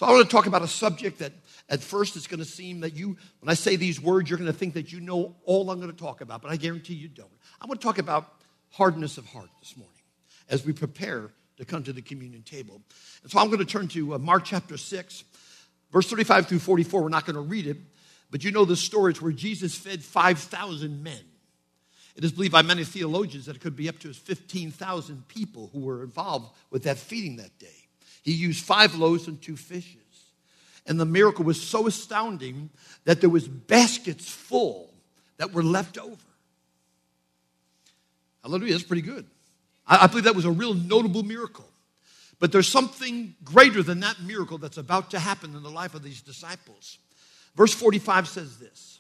So I want to talk about a subject that at first it's going to seem that when I say these words, you're going to think that you know all I'm going to talk about, but I guarantee you don't. I want to talk about hardness of heart this morning as we prepare to come to the communion table. And so I'm going to turn to Mark chapter 6, verse 35 through 44. We're not going to read it, but you know the story. It's where Jesus fed 5,000 men. It is believed by many theologians that it could be up to 15,000 people who were involved with that feeding that day. He used 5 loaves and 2 fishes. And the miracle was so astounding that there was baskets full that were left over. Hallelujah, that's pretty good. I believe that was a real notable miracle. But there's something greater than that miracle that's about to happen in the life of these disciples. Verse 45 says this.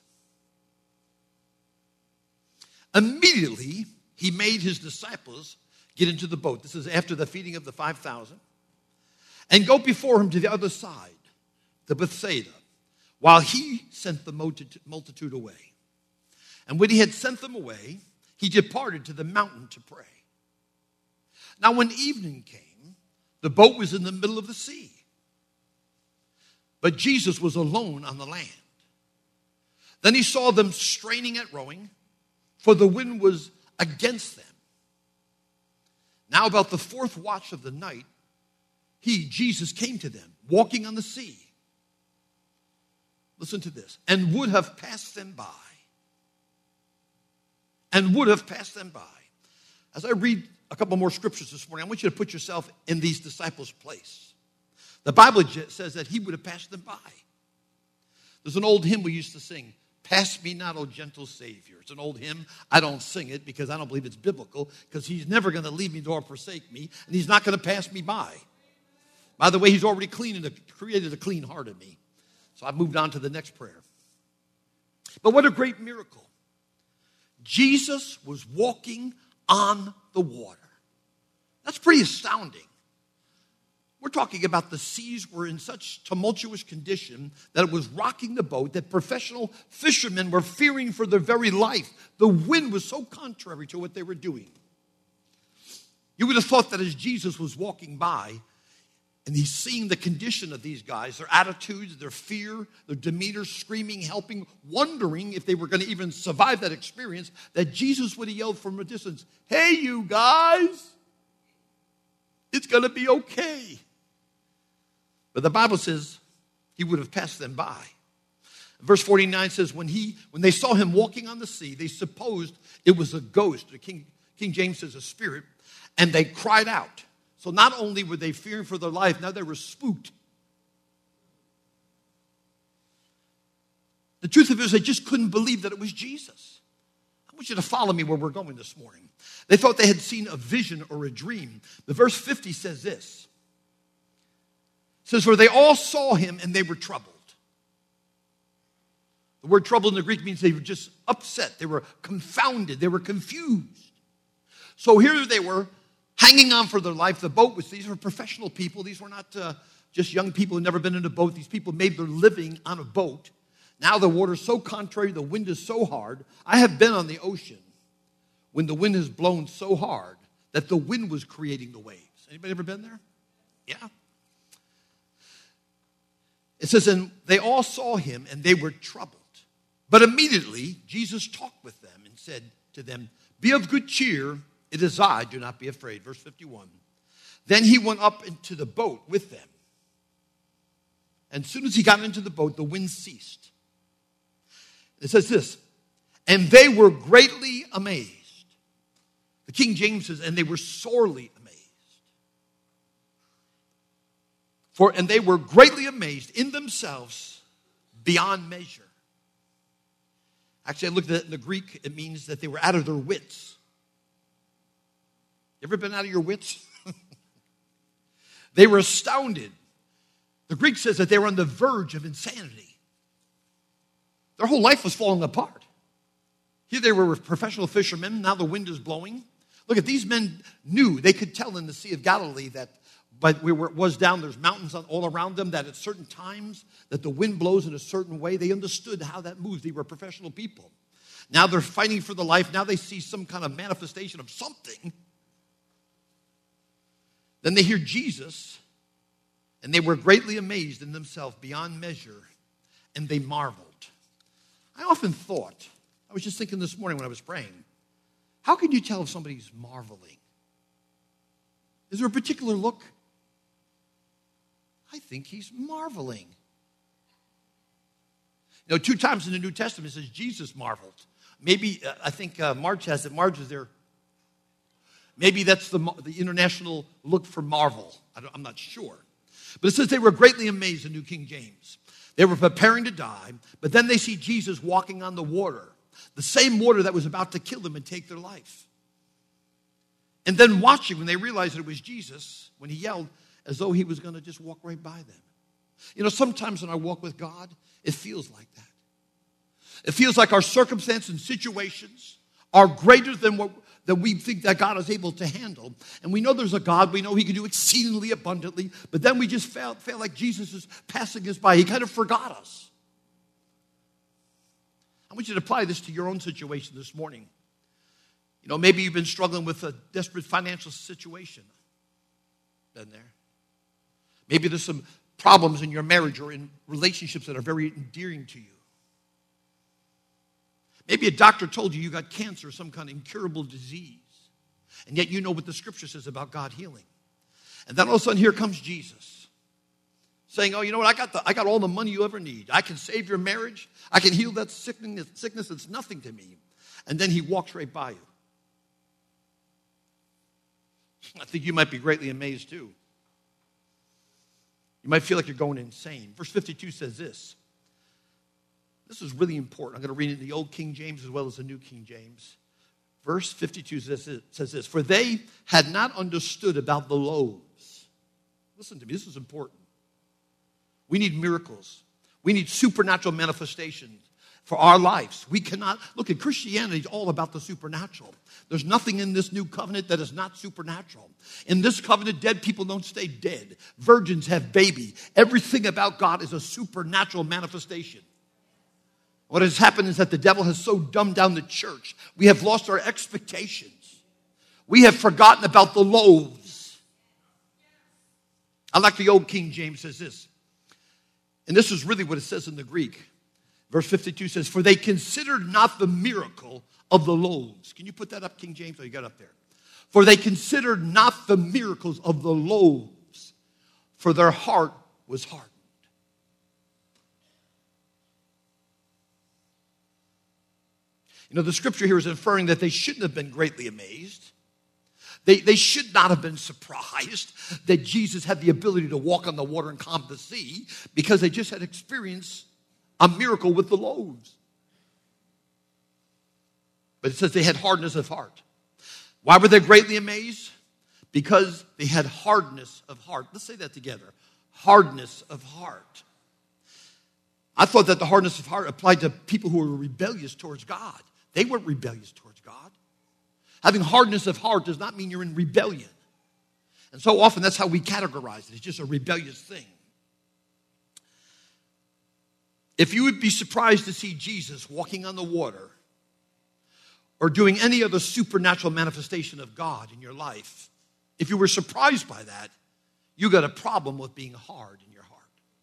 Immediately, he made his disciples get into the boat. This is after the feeding of the 5,000. And go before him to the other side, to Bethsaida, while he sent the multitude away. And when he had sent them away, he departed to the mountain to pray. Now when evening came, the boat was in the middle of the sea, but Jesus was alone on the land. Then he saw them straining at rowing, for the wind was against them. Now about the 4th watch of the night, Jesus, came to them, walking on the sea. Listen to this. And would have passed them by. And would have passed them by. As I read a couple more scriptures this morning, I want you to put yourself in these disciples' place. The Bible says that he would have passed them by. There's an old hymn we used to sing. Pass me not, O gentle Savior. It's an old hymn. I don't sing it because I don't believe it's biblical, because he's never going to leave me nor forsake me, and he's not going to pass me by. By the way, he's already created a clean heart in me. So I've moved on to the next prayer. But what a great miracle. Jesus was walking on the water. That's pretty astounding. We're talking about the seas were in such tumultuous condition that it was rocking the boat, that professional fishermen were fearing for their very life. The wind was so contrary to what they were doing. You would have thought that as Jesus was walking by, and he's seeing the condition of these guys, their attitudes, their fear, their demeanor, screaming, helping, wondering if they were going to even survive that experience, that Jesus would have yelled from a distance, "Hey, you guys, it's going to be okay." But the Bible says he would have passed them by. Verse 49 says, when they saw him walking on the sea, they supposed it was a ghost. King James says a spirit, and they cried out. So not only were they fearing for their life, now they were spooked. The truth of it is they just couldn't believe that it was Jesus. I want you to follow me where we're going this morning. They thought they had seen a vision or a dream. The verse 50 says this. It says, for they all saw him and they were troubled. The word troubled in the Greek means they were just upset. They were confounded. They were confused. So here they were, hanging on for their life. These were professional people. These were not just young people who had never been in a boat. These people made their living on a boat. Now the water's so contrary, the wind is so hard. I have been on the ocean when the wind has blown so hard that the wind was creating the waves. Anybody ever been there? Yeah. It says, and they all saw him and they were troubled. But immediately Jesus talked with them and said to them, be of good cheer. It is I, do not be afraid. Verse 51. Then he went up into the boat with them. And as soon as he got into the boat, the wind ceased. It says this, and they were greatly amazed. The King James says, and they were sorely amazed. And they were greatly amazed in themselves beyond measure. Actually, I looked at it in the Greek. It means that they were out of their wits. You ever been out of your wits? They were astounded. The Greek says that they were on the verge of insanity. Their whole life was falling apart. Here they were professional fishermen. Now the wind is blowing. Look at these men knew. They could tell in the Sea of Galilee that where it was down, there's mountains all around them, that at certain times that the wind blows in a certain way. They understood how that moves. They were professional people. Now they're fighting for the life. Now they see some kind of manifestation of something. Then they hear Jesus And they were greatly amazed in themselves beyond measure, and they marveled. I often thought, I was just thinking this morning when I was praying, how can you tell if somebody's marveling? Is there a particular look? I think he's marveling. You know, 2 times in the New Testament it says Jesus marveled. Maybe, I think Marge has it. Marge is there. Maybe that's the international look for marvel. I'm not sure. But it says they were greatly amazed in New King James. They were preparing to die, but then they see Jesus walking on the water, the same water that was about to kill them and take their life. And then watching when they realized it was Jesus, when he yelled, as though he was going to just walk right by them. You know, sometimes when I walk with God, it feels like that. It feels like our circumstances and situations are greater than what we think that God is able to handle. And we know there's a God. We know he can do exceedingly abundantly. But then we just felt like Jesus is passing us by. He kind of forgot us. I want you to apply this to your own situation this morning. You know, maybe you've been struggling with a desperate financial situation. Been there. Maybe there's some problems in your marriage or in relationships that are very endearing to you. Maybe a doctor told you got cancer, some kind of incurable disease. And yet you know what the scripture says about God healing. And then all of a sudden here comes Jesus. Saying, oh, you know what, I got all the money you ever need. I can save your marriage. I can heal that sickness that's nothing to me. And then he walks right by you. I think you might be greatly amazed too. You might feel like you're going insane. Verse 52 says this. This is really important. I'm going to read it in the Old King James as well as the New King James. Verse 52 says this. For they had not understood about the loaves. Listen to me. This is important. We need miracles. We need supernatural manifestations for our lives. We cannot, look at Christianity is all about the supernatural. There's nothing in this new covenant that is not supernatural. In this covenant, dead people don't stay dead. Virgins have baby. Everything about God is a supernatural manifestation. What has happened is that the devil has so dumbed down the church. We have lost our expectations. We have forgotten about the loaves. I like the Old King James says this. And this is really what it says in the Greek. Verse 52 says, for they considered not the miracle of the loaves. Can you put that up, King James? Oh, you got it up there. For they considered not the miracles of the loaves, for their heart was hardened. You know, the scripture here is inferring that they shouldn't have been greatly amazed. They should not have been surprised that Jesus had the ability to walk on the water and calm the sea because they just had experienced a miracle with the loaves. But it says they had hardness of heart. Why were they greatly amazed? Because they had hardness of heart. Let's say that together. Hardness of heart. I thought that the hardness of heart applied to people who were rebellious towards God. They weren't rebellious towards God. Having hardness of heart does not mean you're in rebellion. And so often that's how we categorize it. It's just a rebellious thing. If you would be surprised to see Jesus walking on the water or doing any other supernatural manifestation of God in your life, if you were surprised by that, you got a problem with being hard in your heart.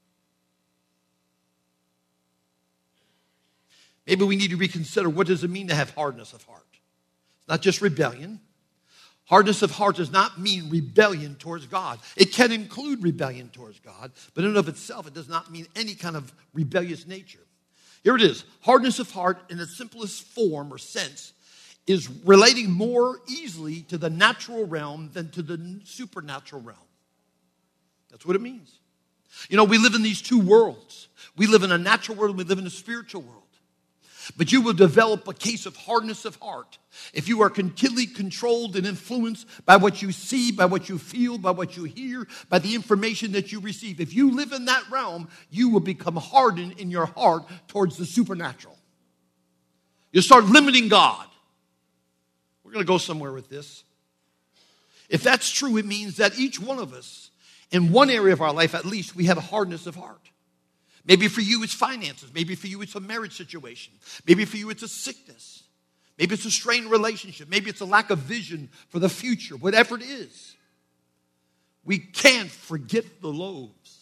Maybe we need to reconsider, what does it mean to have hardness of heart? It's not just rebellion. Hardness of heart does not mean rebellion towards God. It can include rebellion towards God, but in and of itself, it does not mean any kind of rebellious nature. Here it is. Hardness of heart, in its simplest form or sense, is relating more easily to the natural realm than to the supernatural realm. That's what it means. You know, we live in these two worlds. We live in a natural world and we live in a spiritual world. But you will develop a case of hardness of heart if you are continually controlled and influenced by what you see, by what you feel, by what you hear, by the information that you receive. If you live in that realm, you will become hardened in your heart towards the supernatural. You'll start limiting God. We're going to go somewhere with this. If that's true, it means that each one of us, in one area of our life at least, we have a hardness of heart. Maybe for you it's finances. Maybe for you it's a marriage situation. Maybe for you it's a sickness. Maybe it's a strained relationship. Maybe it's a lack of vision for the future. Whatever it is, we can't forget the loaves.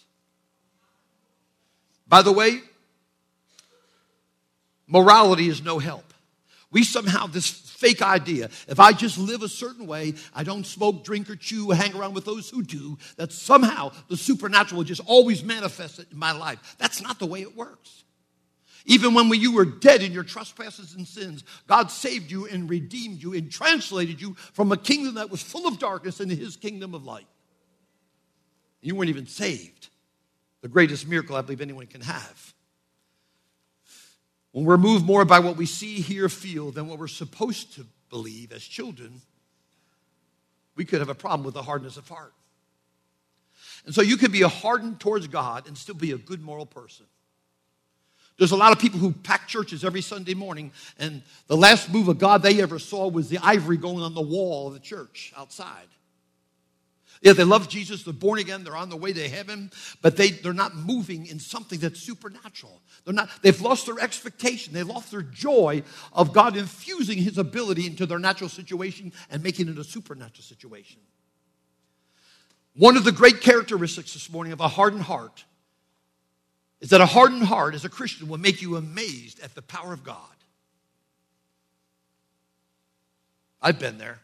By the way, morality is no help. We somehow, this fake idea, if I just live a certain way, I don't smoke, drink, or chew, hang around with those who do, that somehow the supernatural will just always manifest in my life. That's not the way it works. Even when you were dead in your trespasses and sins, God saved you and redeemed you and translated you from a kingdom that was full of darkness into his kingdom of light. You weren't even saved. The greatest miracle I believe anyone can have. When we're moved more by what we see, hear, feel than what we're supposed to believe as children, we could have a problem with the hardness of heart. And so you could be hardened towards God and still be a good moral person. There's a lot of people who pack churches every Sunday morning, and the last move of God they ever saw was the ivory going on the wall of the church outside. Yeah, they love Jesus, they're born again, they're on the way to heaven, but they're not moving in something that's supernatural. They've lost their expectation, they lost their joy of God infusing his ability into their natural situation and making it a supernatural situation. One of the great characteristics this morning of a hardened heart is that a hardened heart as a Christian will make you amazed at the power of God. I've been there.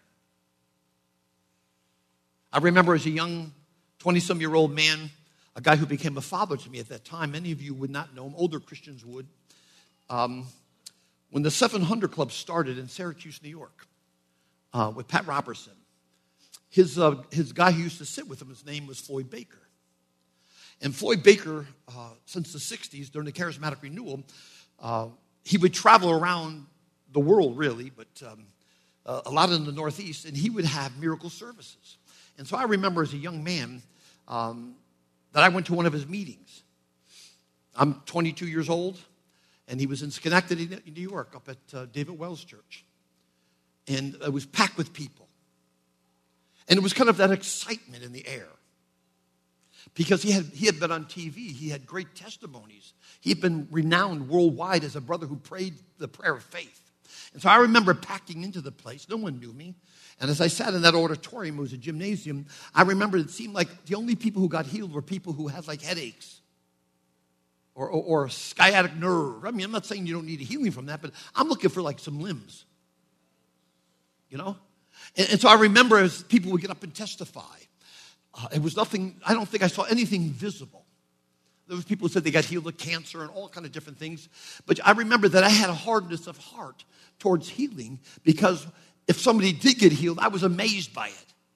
I remember as a young 20-some-year-old man, a guy who became a father to me at that time. Many of you would not know him. Older Christians would. When the 700 Club started in Syracuse, New York, with Pat Robertson, his guy who used to sit with him, his name was Floyd Baker. And Floyd Baker, since the 60s, during the charismatic renewal, he would travel around the world, really, but a lot in the Northeast, and he would have miracle services. And so I remember as a young man that I went to one of his meetings. I'm 22 years old, and he was in Schenectady, New York, up at David Wells Church. And it was packed with people. And it was kind of that excitement in the air. Because he had been on TV. He had great testimonies. He had been renowned worldwide as a brother who prayed the prayer of faith. And so I remember packing into the place. No one knew me. And as I sat in that auditorium, it was a gymnasium, I remember it seemed like the only people who got healed were people who had like headaches or sciatic nerve. I mean, I'm not saying you don't need a healing from that, but I'm looking for like some limbs. You know? And so I remember as people would get up and testify, it was nothing, I don't think I saw anything visible. There was people who said they got healed of cancer and all kind of different things. But I remember that I had a hardness of heart towards healing because if somebody did get healed, I was amazed by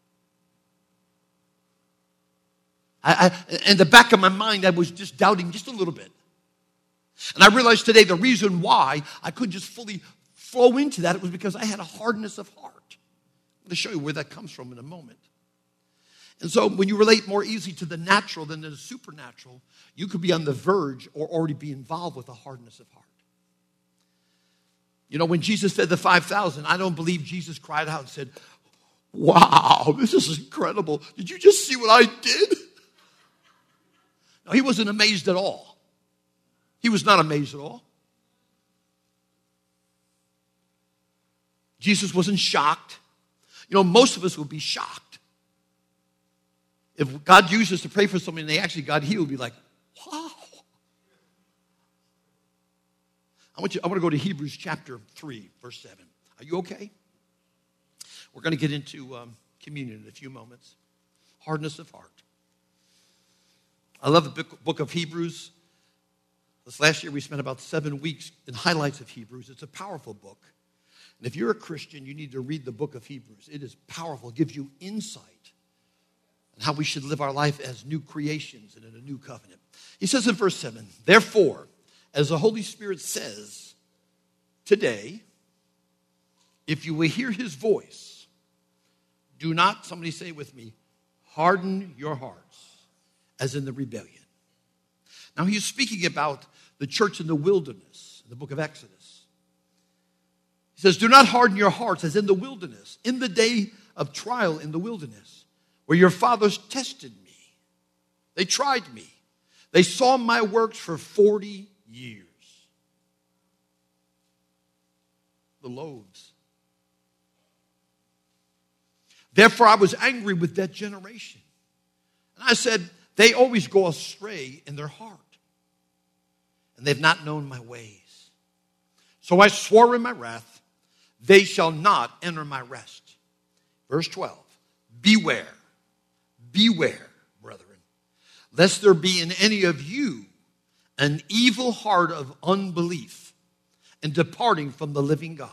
it. In the back of my mind, I was just doubting just a little bit. And I realized today the reason why I couldn't just fully flow into that, it was because I had a hardness of heart. I'm going to show you where that comes from in a moment. And so when you relate more easily to the natural than to the supernatural, you could be on the verge or already be involved with a hardness of heart. You know, when Jesus fed the 5,000, I don't believe Jesus cried out and said, "Wow, this is incredible. Did you just see what I did?" No, he wasn't amazed at all. He was not amazed at all. Jesus wasn't shocked. You know, most of us would be shocked. If God used us to pray for somebody and they actually got healed, we'd be like, wow. I want to go to Hebrews chapter 3, verse 7. Are you okay? We're going to get into communion in a few moments. Hardness of heart. I love the book of Hebrews. This last year we spent about 7 weeks in highlights of Hebrews. It's a powerful book. And if you're a Christian, you need to read the book of Hebrews. It is powerful. It gives you insight on how we should live our life as new creations and in a new covenant. He says in verse 7, "Therefore, as the Holy Spirit says today, if you will hear his voice, do not," somebody say it with me, "harden your hearts as in the rebellion." Now he's speaking about the church in the wilderness, in the book of Exodus. He says, "Do not harden your hearts as in the wilderness, in the day of trial in the wilderness, where your fathers tested me. They tried me. They saw my works for 40 years. The loaves. Therefore, I was angry with that generation. And I said, they always go astray in their heart. and they've not known my ways. So I swore in my wrath, they shall not enter my rest. Verse 12, beware, brethren, lest there be in any of you an evil heart of unbelief and departing from the living God.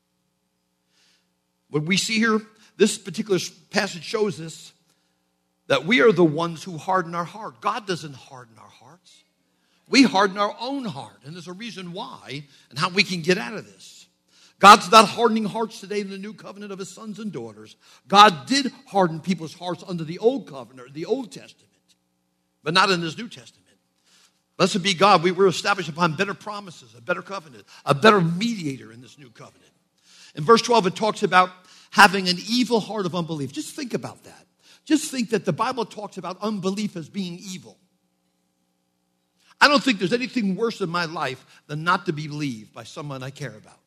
What we see here, this particular passage shows us that we are the ones who harden our heart. God doesn't harden our hearts. We harden our own heart, and there's a reason why and how we can get out of this. God's not hardening hearts today in the new covenant of his sons and daughters. God did harden people's hearts under the old covenant, the Old Testament, but not in this New Testament. Blessed be God, we were established upon better promises, a better covenant, a better mediator in this new covenant. In verse 12, it talks about having an evil heart of unbelief. Just think about that. Just think that the Bible talks about unbelief as being evil. I don't think there's anything worse in my life than not to be believed by someone I care about.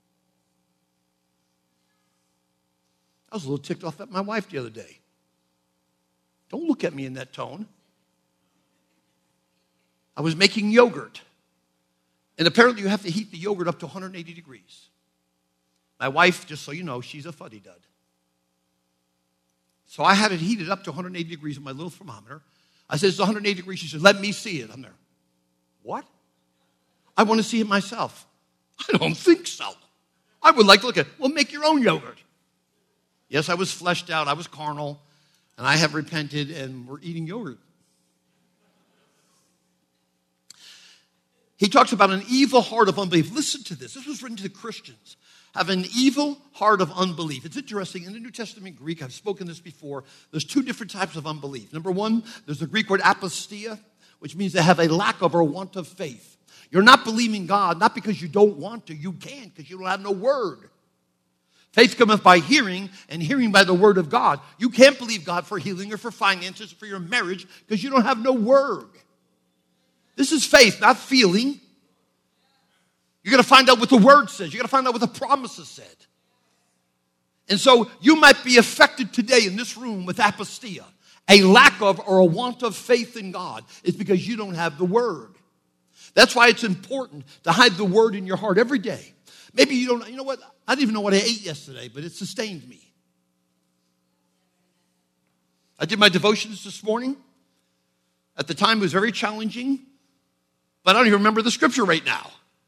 I was a little ticked off at my wife the other day. Don't look at me in that tone. I was making yogurt. And apparently you have to heat the yogurt up to 180 degrees. My wife, just so you know, she's a fuddy-dud. So I had it heated up to 180 degrees with my little thermometer. I said, it's 180 degrees. She said, let me see it. I'm there. What? I want to see it myself. I don't think so. I would like to look at it. Well, make your own yogurt. Yes, I was fleshed out. I was carnal. And I have repented, and we're eating yogurt. He talks about an evil heart of unbelief. Listen to this. This was written to the Christians. Have an evil heart of unbelief. It's interesting. In the New Testament Greek, I've spoken this before, there's two different types of unbelief. Number one, there's the Greek word apostia, which means they have a lack of or want of faith. You're not believing God, not because you don't want to. You can't because you don't have no word. Faith cometh by hearing, and hearing by the word of God. You can't believe God for healing or for finances or for your marriage because you don't have no word. This is faith, not feeling. You're going to find out what the word says. You're going to find out what the promises said. And so you might be affected today in this room with apostia. A lack of or a want of faith in God is because you don't have the word. That's why it's important to hide the word in your heart every day. Maybe you don't, you know what? I didn't even know what I ate yesterday, but it sustained me. I did my devotions this morning. At the time, it was very challenging, but I don't even remember the scripture right now.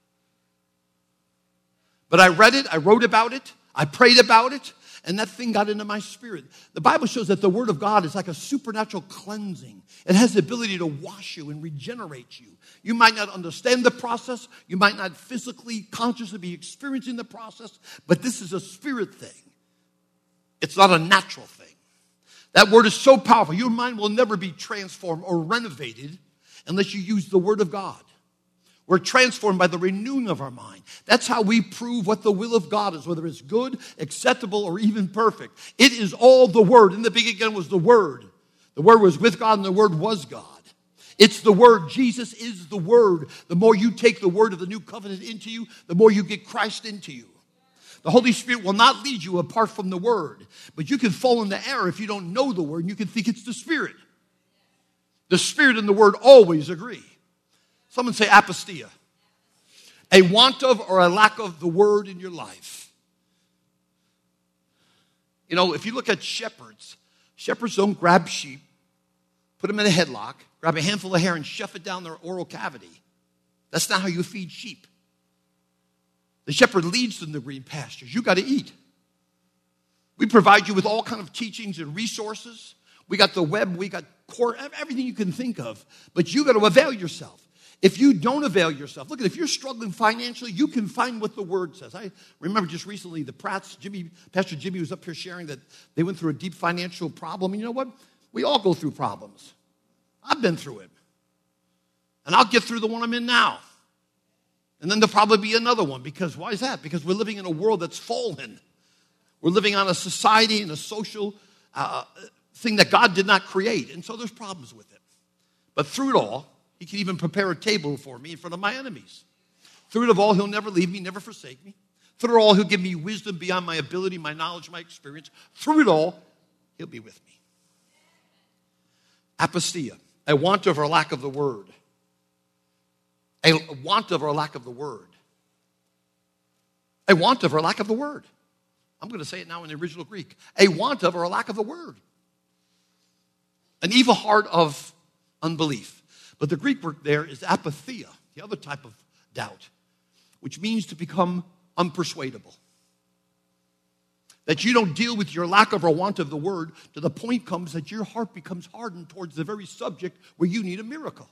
But I read it, I wrote about it, I prayed about it, and that thing got into my spirit. The Bible shows that the Word of God is like a supernatural cleansing. It has the ability to wash you and regenerate you. You might not understand the process. You might not physically, consciously be experiencing the process, but this is a spirit thing. It's not a natural thing. That word is so powerful. Your mind will never be transformed or renovated unless you use the Word of God. We're transformed by the renewing of our mind. That's how we prove what the will of God is, whether it's good, acceptable, or even perfect. It is all the Word. In the beginning was the Word. The Word was with God, and the Word was God. It's the Word. Jesus is the Word. The more you take the Word of the new covenant into you, the more you get Christ into you. The Holy Spirit will not lead you apart from the Word. But you can fall into error if you don't know the Word, and you can think it's the Spirit. The Spirit and the Word always agree. Someone say apostia. A want of or a lack of the word in your life. You know, if you look at shepherds don't grab sheep, put them in a headlock, grab a handful of hair and shove it down their oral cavity. That's not how you feed sheep. The shepherd leads them to green pastures. You got to eat. We provide you with all kinds of teachings and resources. We got the web, we got core, everything you can think of. But you got to avail yourself. If you don't avail yourself, look, if you're struggling financially, you can find what the Word says. I remember just recently the Pratts, Pastor Jimmy was up here sharing that they went through a deep financial problem. And you know what? We all go through problems. I've been through it. And I'll get through the one I'm in now. And then there'll probably be another one. Because why is that? Because we're living in a world that's fallen. We're living on a society and a social thing that God did not create. And so there's problems with it. But through it all, He can even prepare a table for me in front of my enemies. Through it all, He'll never leave me, never forsake me. Through it all, He'll give me wisdom beyond my ability, my knowledge, my experience. Through it all, He'll be with me. Apostia, a want of or lack of the word. A want of or a lack of the word. A want of or a lack of the word. I'm going to say it now in the original Greek. A want of or a lack of the word. An evil heart of unbelief. But the Greek word there is apatheia, the other type of doubt, which means to become unpersuadable. That you don't deal with your lack of or want of the word to the point comes that your heart becomes hardened towards the very subject where you need a miracle.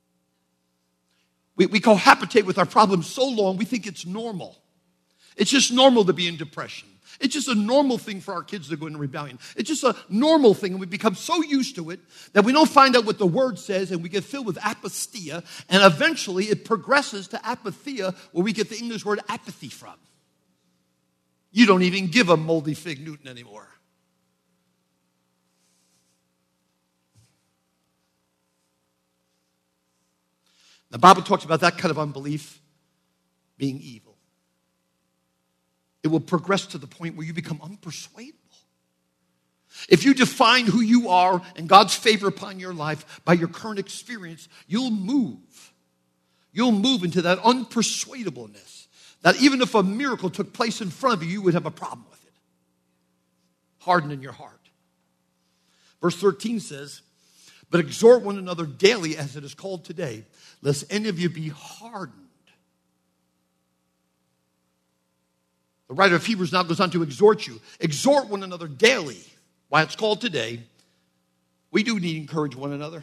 We cohabitate with our problems so long we think it's normal. It's just normal to be in depression. It's just a normal thing for our kids to go into rebellion. It's just a normal thing, and we become so used to it that we don't find out what the word says, and we get filled with apatheia, and eventually it progresses to apatheia, where we get the English word apathy from. You don't even give a moldy fig Newton anymore. The Bible talks about that kind of unbelief being evil. It will progress to the point where you become unpersuadable. If you define who you are and God's favor upon your life by your current experience, you'll move. You'll move into that unpersuadableness. That even if a miracle took place in front of you, you would have a problem with it. Hardened in your heart. Verse 13 says, but exhort one another daily as it is called today, lest any of you be hardened. The writer of Hebrews now goes on to exhort you. Exhort one another daily. Why it's called today. We do need to encourage one another.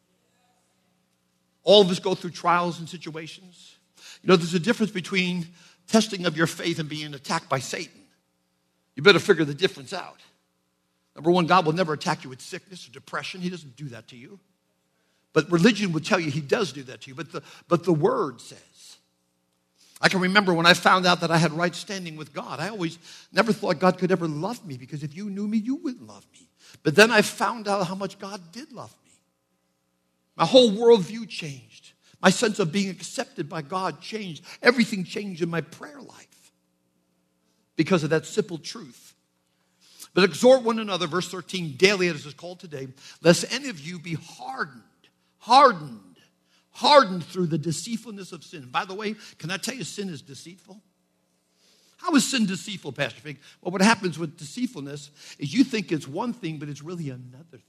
All of us go through trials and situations. You know, there's a difference between testing of your faith and being attacked by Satan. You better figure the difference out. Number one, God will never attack you with sickness or depression. He doesn't do that to you. But religion would tell you he does do that to you. But the word says. I can remember when I found out that I had right standing with God. I always never thought God could ever love me, because if you knew me, you wouldn't love me. But then I found out how much God did love me. My whole worldview changed. My sense of being accepted by God changed. Everything changed in my prayer life because of that simple truth. But exhort one another, verse 13, daily as it is called today, lest any of you be hardened through the deceitfulness of sin. By the way, can I tell you sin is deceitful? How is sin deceitful, Pastor Fig? Well, what happens with deceitfulness is you think it's one thing, but it's really another thing.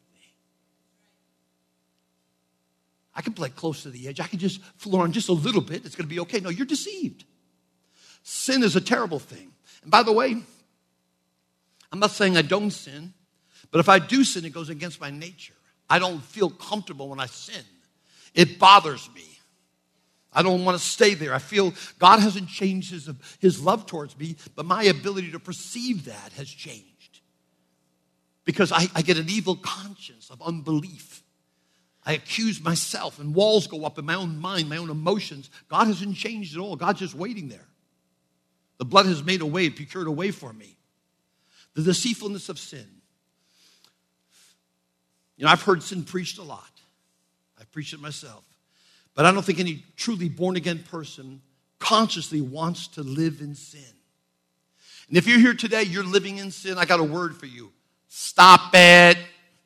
I can play close to the edge. I can just floor on just a little bit. It's going to be okay. No, you're deceived. Sin is a terrible thing. And by the way, I'm not saying I don't sin, but if I do sin, it goes against my nature. I don't feel comfortable when I sin. It bothers me. I don't want to stay there. I feel God hasn't changed his love towards me, but my ability to perceive that has changed. Because I get an evil conscience of unbelief. I accuse myself, and walls go up in my own mind, my own emotions. God hasn't changed at all. God's just waiting there. The blood has made a way, procured a way for me. The deceitfulness of sin. You know, I've heard sin preached a lot. I've preached it myself. But I don't think any truly born-again person consciously wants to live in sin. And if you're here today, you're living in sin, I got a word for you. Stop it.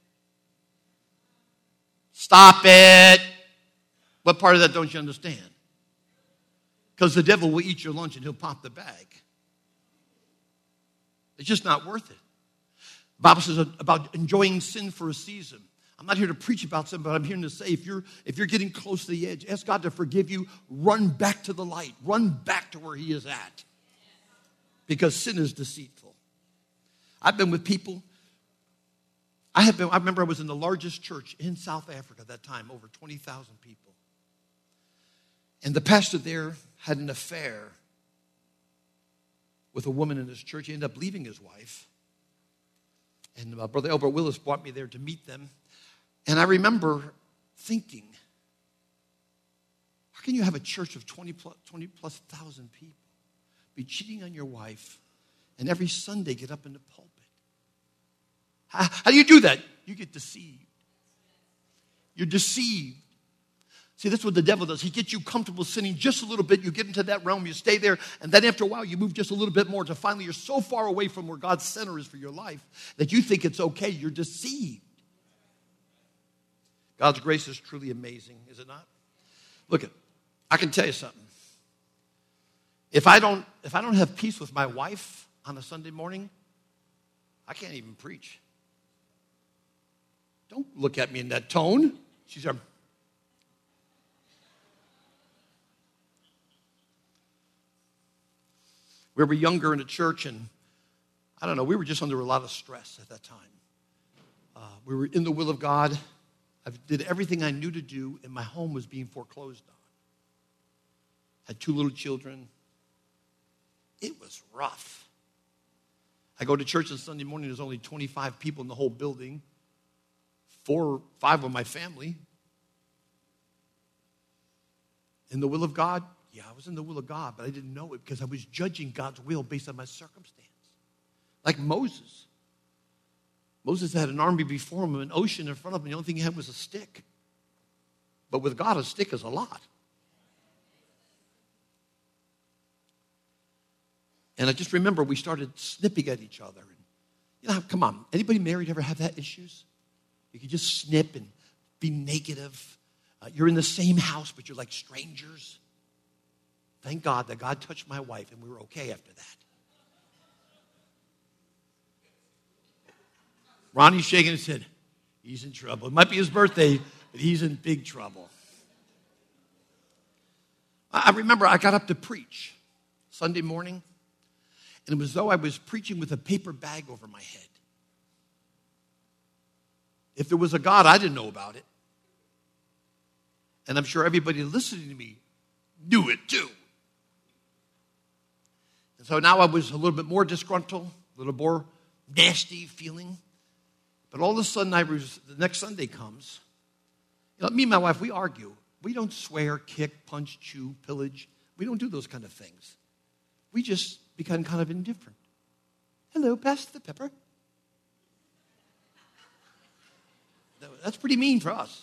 Stop it. What part of that don't you understand? Because the devil will eat your lunch and he'll pop the bag. It's just not worth it. The Bible says about enjoying sin for a season. I'm not here to preach about sin, but I'm here to say if you're getting close to the edge, ask God to forgive you. Run back to the light. Run back to where he is at. Because sin is deceitful. I've been with people. I remember I was in the largest church in South Africa at that time, over 20,000 people. And the pastor there had an affair with a woman in his church. He ended up leaving his wife. And my brother Albert Willis brought me there to meet them. And I remember thinking, how can you have a church of 20 plus thousand people, be cheating on your wife, and every Sunday get up in the pulpit? How do you do that? You get deceived. You're deceived. See, that's what the devil does. He gets you comfortable sinning just a little bit. You get into that realm, you stay there, and then after a while, you move just a little bit more until finally you're so far away from where God's center is for your life that you think it's okay. You're deceived. God's grace is truly amazing, is it not? Look at I can tell you something. If I don't have peace with my wife on a Sunday morning, I can't even preach. Don't look at me in that tone. She's our... We were younger in the church, and I don't know, we were just under a lot of stress at that time. We were in the will of God. I did everything I knew to do, and my home was being foreclosed on. Had 2 little children. It was rough. I go to church on Sunday morning, there's only 25 people in the whole building. 4 or 5 of my family. In the will of God? Yeah, I was in the will of God, but I didn't know it because I was judging God's will based on my circumstance. Like Moses. Moses had an army before him, an ocean in front of him. The only thing he had was a stick. But with God, a stick is a lot. And I just remember we started snipping at each other. And, come on, anybody married ever have that issues? You can just snip and be negative. You're in the same house, but you're like strangers. Thank God that God touched my wife, and we were okay after that. Ronnie's shaking his head. He's in trouble. It might be his birthday, but he's in big trouble. I remember I got up to preach Sunday morning, and it was as though I was preaching with a paper bag over my head. If there was a God, I didn't know about it. And I'm sure everybody listening to me knew it too. And so now I was a little bit more disgruntled, a little more nasty feeling. But all of a sudden, the next Sunday comes. Me and my wife, we argue. We don't swear, kick, punch, chew, pillage. We don't do those kind of things. We just become kind of indifferent. Hello, pass the pepper. That's pretty mean for us.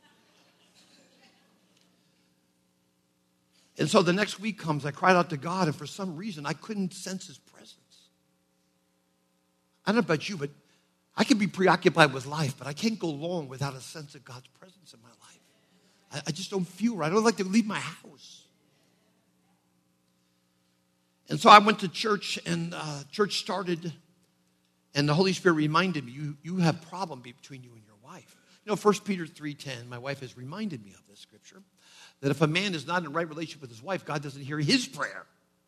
And so the next week comes, I cried out to God, and for some reason, I couldn't sense his presence. I don't know about you, but I can be preoccupied with life, but I can't go long without a sense of God's presence in my life. I just don't feel right. I don't like to leave my house. And so I went to church, and church started, and the Holy Spirit reminded me, you have a problem between you and your wife. 1 Peter 3:10, my wife has reminded me of this scripture, that if a man is not in right relationship with his wife, God doesn't hear his prayer.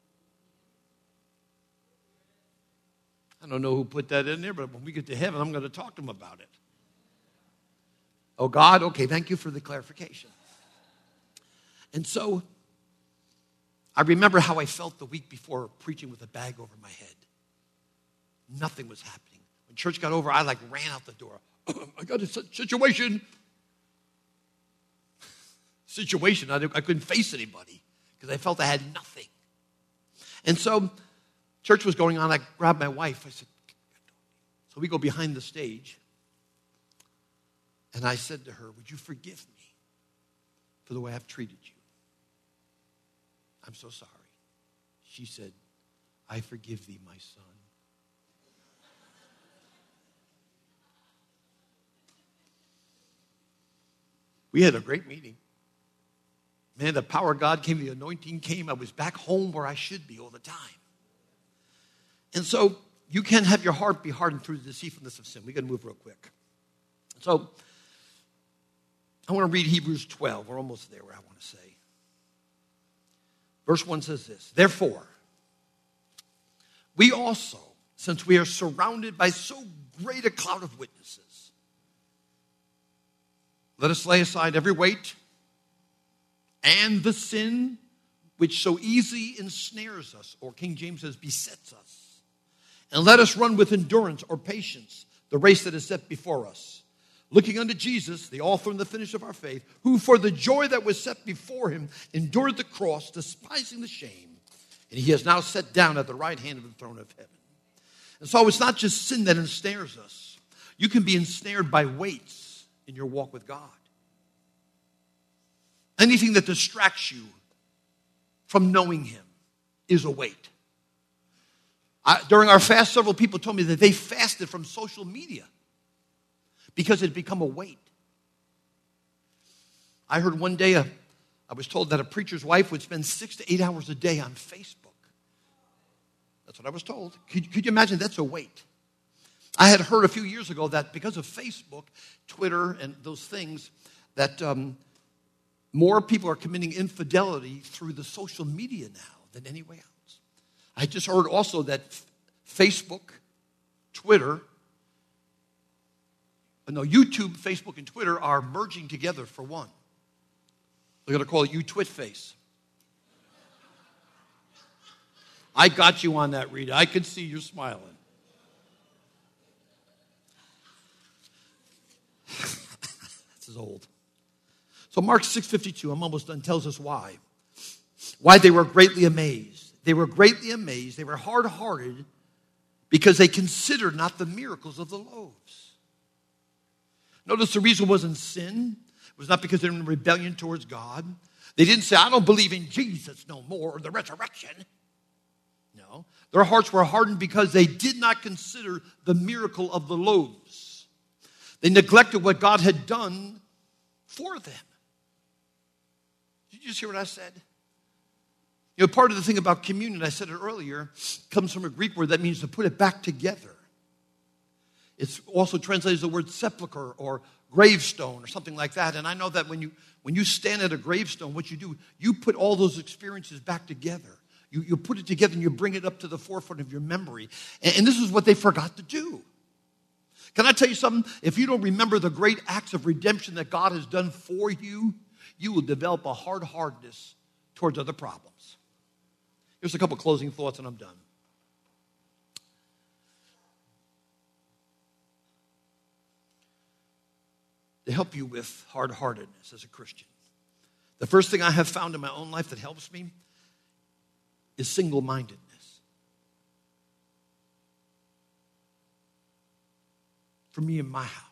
I don't know who put that in there, but when we get to heaven, I'm going to talk to him about it. Oh, God? Okay, thank you for the clarification. And so I remember how I felt the week before preaching with a bag over my head. Nothing was happening. When church got over, I ran out the door. I got a situation. I couldn't face anybody because I felt I had nothing. And so church was going on. I grabbed my wife. I said, so we go behind the stage. And I said to her, would you forgive me for the way I've treated you? I'm so sorry. She said, I forgive thee, my son. We had a great meeting. Man, the power of God came, the anointing came. I was back home where I should be all the time. And so you can have your heart be hardened through the deceitfulness of sin. We're going to move real quick. So I want to read Hebrews 12. We're almost there where I want to say. Verse 1 says this, therefore, we also, since we are surrounded by so great a cloud of witnesses, let us lay aside every weight and the sin which so easily ensnares us, or King James says besets us. And let us run with endurance or patience the race that is set before us, looking unto Jesus, the author and the finisher of our faith, who for the joy that was set before him endured the cross, despising the shame, and he has now sat down at the right hand of the throne of heaven. And so it's not just sin that ensnares us. You can be ensnared by weights in your walk with God. Anything that distracts you from knowing him is a weight. During our fast, several people told me that they fasted from social media because it had become a weight. I heard one day a I was told that a preacher's wife would spend 6 to 8 hours a day on Facebook. That's what I was told. Could you imagine? That's a weight. I had heard a few years ago that because of Facebook, Twitter, and those things, that more people are committing infidelity through the social media now than any way else. I just heard also that Facebook, Twitter, YouTube, Facebook, and Twitter are merging together for one. They're going to call it YouTwitface. I got you on that, Rita. I could see you smiling. This is old. So Mark 6:52, I'm almost done, tells us why. Why they were greatly amazed. They were greatly amazed. They were hard-hearted because they considered not the miracles of the loaves. Notice the reason wasn't sin. It was not because they were in rebellion towards God. They didn't say, I don't believe in Jesus no more, or the resurrection. No. Their hearts were hardened because they did not consider the miracle of the loaves. They neglected what God had done for them. Did you just hear what I said? Part of the thing about communion, I said it earlier, comes from a Greek word that means to put it back together. It's also translated as the word sepulcher or gravestone or something like that. And I know that when you stand at a gravestone, what you do, you put all those experiences back together. You put it together and you bring it up to the forefront of your memory. And this is what they forgot to do. Can I tell you something? If you don't remember the great acts of redemption that God has done for you, you will develop a hard-heartedness towards other problems. Here's a couple closing thoughts and I'm done. To help you with hard-heartedness as a Christian, the first thing I have found in my own life that helps me is single-mindedness. For me in my house.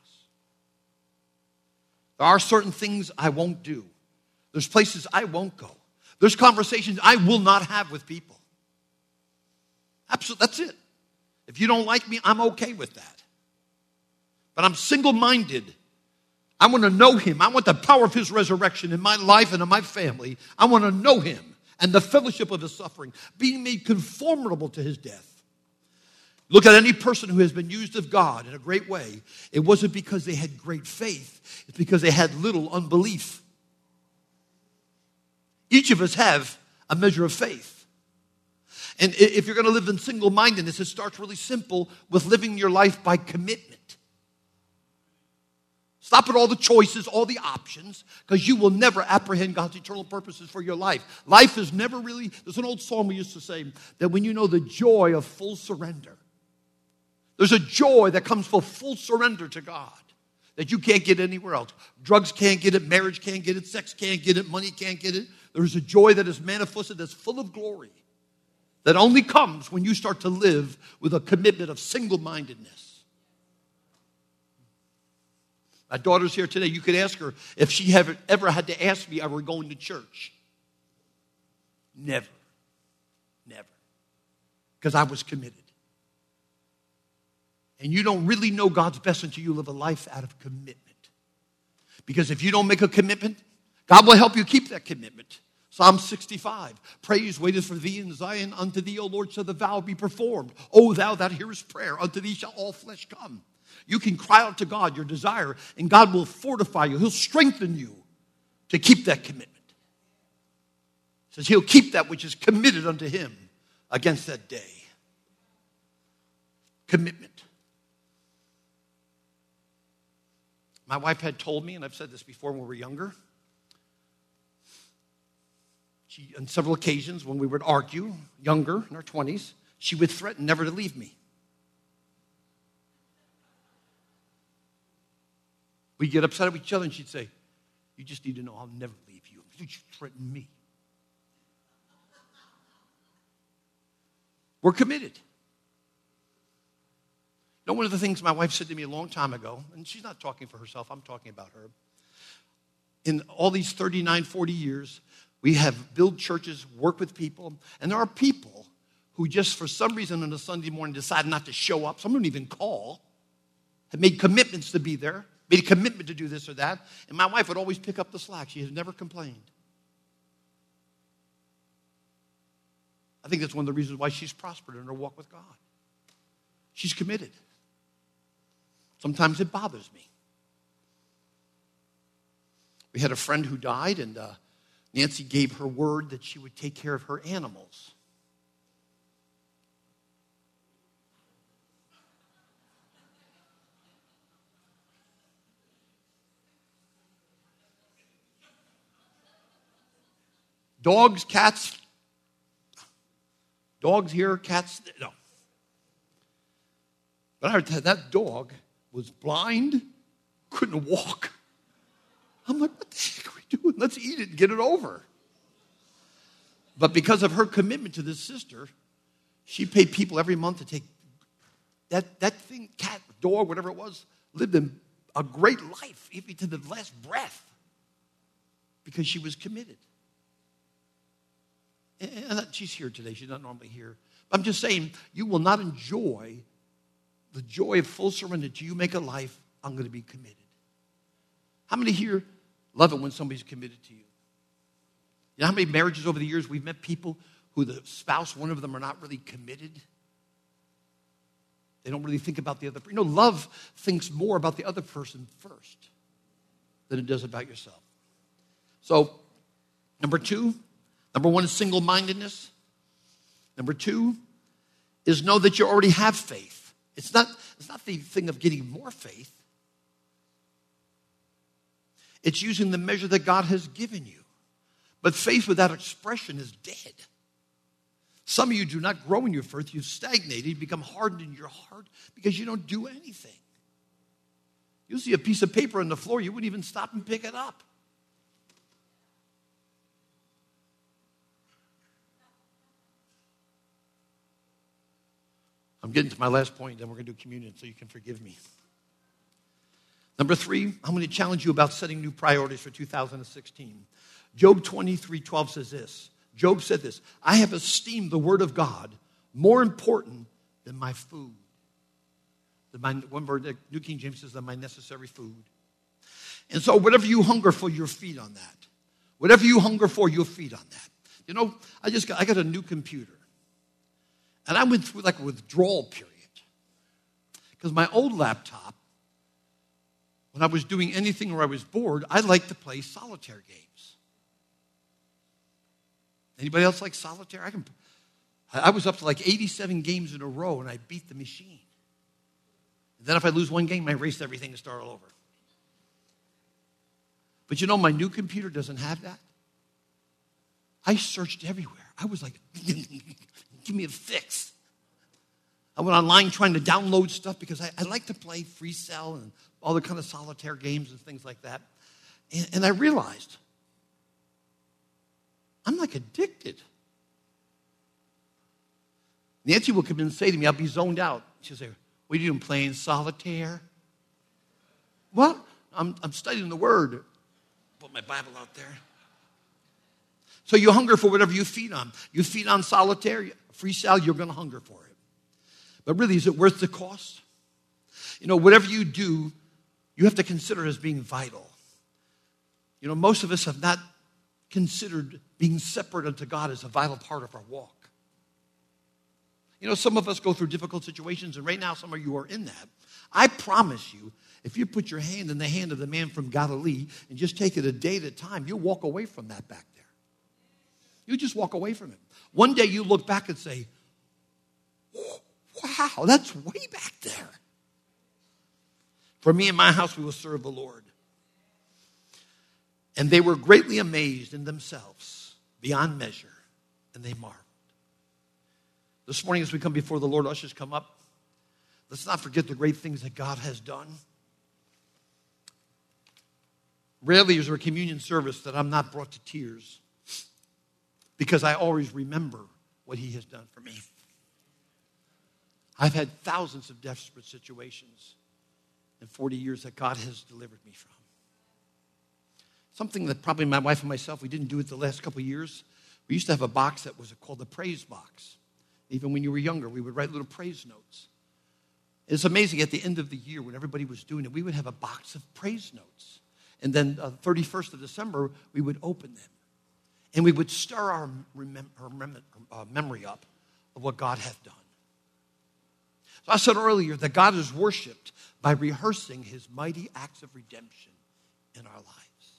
There are certain things I won't do. There's places I won't go. There's conversations I will not have with people. Absolutely, that's it. If you don't like me, I'm okay with that. But I'm single-minded. I want to know him. I want the power of his resurrection in my life and in my family. I want to know him and the fellowship of his suffering, being made conformable to his death. Look at any person who has been used of God in a great way. It wasn't because they had great faith. It's because they had little unbelief. Each of us have a measure of faith. And if you're going to live in single-mindedness, it starts really simple with living your life by commitment. Stop at all the choices, all the options, because you will never apprehend God's eternal purposes for your life. Life is never really, there's an old psalm we used to say, that when you know the joy of full surrender, there's a joy that comes for full surrender to God that you can't get anywhere else. Drugs can't get it, marriage can't get it, sex can't get it, money can't get it. There's a joy that is manifested that's full of glory that only comes when you start to live with a commitment of single-mindedness. My daughter's here today. You could ask her if she ever had to ask me, are we going to church? Never. Never. Because I was committed. And you don't really know God's best until you live a life out of commitment. Because if you don't make a commitment, God will help you keep that commitment. Psalm 65, praise waiteth for thee in Zion, unto thee, O Lord, shall the vow be performed. O thou that hearest prayer, unto thee shall all flesh come. You can cry out to God your desire, and God will fortify you. He'll strengthen you to keep that commitment. It says he'll keep that which is committed unto him against that day. Commitment. My wife had told me, and I've said this before when we were younger, she, on several occasions when we would argue, younger, in our 20s, she would threaten never to leave me. We'd get upset with each other and she'd say, you just need to know I'll never leave you. You threaten me. We're committed. You know, one of the things my wife said to me a long time ago, and she's not talking for herself, I'm talking about her. In all these 39, 40 years, we have built churches, worked with people, and there are people who just for some reason on a Sunday morning decide not to show up. Some don't even call, have made commitments to be there, made a commitment to do this or that, and my wife would always pick up the slack. She has never complained. I think that's one of the reasons why she's prospered in her walk with God. She's committed. Sometimes it bothers me. We had a friend who died, and Nancy gave her word that she would take care of her animals. Dogs, cats, dogs here, cats, no. But that dog was blind, couldn't walk. I'm like, what the heck are we doing? Let's eat it and get it over. But because of her commitment to this sister, she paid people every month to take that thing, cat, dog, whatever it was, lived in a great life, even to the last breath, because she was committed. And she's here today. She's not normally here. I'm just saying, you will not enjoy the joy of full surrender to you make a life, I'm going to be committed. How many here love it when somebody's committed to you? You know how many marriages over the years we've met people who the spouse, one of them, are not really committed? They don't really think about the other person. You know, love thinks more about the other person first than it does about yourself. So, number one is single-mindedness. Number two is know that you already have faith. It's not the thing of getting more faith. It's using the measure that God has given you. But faith without expression is dead. Some of you do not grow in your faith. You've stagnated. You become hardened in your heart because you don't do anything. You'll see a piece of paper on the floor. You wouldn't even stop and pick it up. I'm getting to my last point, then we're going to do communion, so you can forgive me. Number three, I'm going to challenge you about setting new priorities for 2016. Job 23:12 says this. Job said this, I have esteemed the word of God more important than my food. One word, the New King James says, than my necessary food. And so whatever you hunger for, you'll feed on that. Whatever you hunger for, you'll feed on that. You know, I got a new computer. And I went through like a withdrawal period. Because my old laptop, when I was doing anything where I was bored, I liked to play solitaire games. Anybody else like solitaire? I was up to like 87 games in a row, and I beat the machine. And then if I lose one game, I erase everything and start all over. But you know, my new computer doesn't have that. I searched everywhere. I was like, give me a fix. I went online trying to download stuff because I like to play Free Cell and all the kind of solitaire games and things like that. And I realized I'm like addicted. Nancy will come in and say to me, I'll be zoned out. She'll say, what are you doing, playing solitaire? What? I'm studying the Word. Put my Bible out there. So you hunger for whatever you feed on. You feed on solitaire, Free Cell, you're going to hunger for it. But really, is it worth the cost? You know, whatever you do, you have to consider as being vital. You know, most of us have not considered being separate unto God as a vital part of our walk. You know, some of us go through difficult situations, and right now some of you are in that. I promise you, if you put your hand in the hand of the man from Galilee and just take it a day at a time, you'll walk away from that back there. You just walk away from it. One day you look back and say, wow, that's way back there. For me and my house, we will serve the Lord. And they were greatly amazed in themselves, beyond measure, and they marveled. This morning as we come before the Lord, ushers come up. Let's not forget the great things that God has done. Rarely is there a communion service that I'm not brought to tears because I always remember what he has done for me. I've had thousands of desperate situations in 40 years that God has delivered me from. Something that probably my wife and myself, we didn't do it the last couple of years. We used to have a box that was called the praise box. Even when you were younger, we would write little praise notes. It's amazing, at the end of the year, when everybody was doing it, we would have a box of praise notes. And then 31st of December, we would open them. and we would stir our memory up of what God hath done. So I said earlier that God is worshiped by rehearsing his mighty acts of redemption in our lives.